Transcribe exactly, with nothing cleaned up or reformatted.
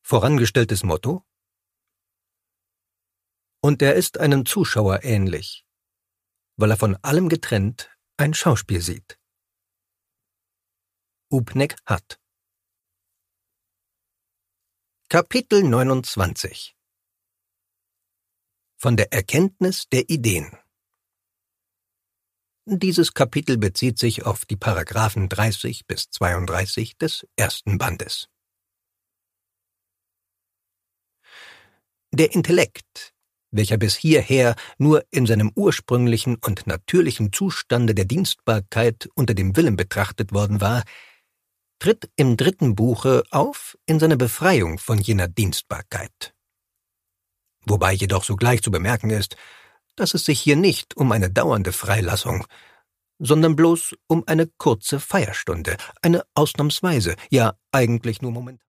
vorangestelltes Motto? Und er ist einem Zuschauer ähnlich, weil er von allem getrennt ein Schauspiel sieht. Ubneck-Hatt. Kapitel neunundzwanzig. Von der Erkenntnis der Ideen. Dieses Kapitel bezieht sich auf die Paragraphen dreißig bis zweiunddreißig des ersten Bandes. Der Intellekt, welcher bis hierher nur in seinem ursprünglichen und natürlichen Zustande der Dienstbarkeit unter dem Willen betrachtet worden war, tritt im dritten Buche auf in seiner Befreiung von jener Dienstbarkeit. Wobei jedoch sogleich zu bemerken ist, dass es sich hier nicht um eine dauernde Freilassung, sondern bloß um eine kurze Feierstunde, eine ausnahmsweise, ja eigentlich nur Moment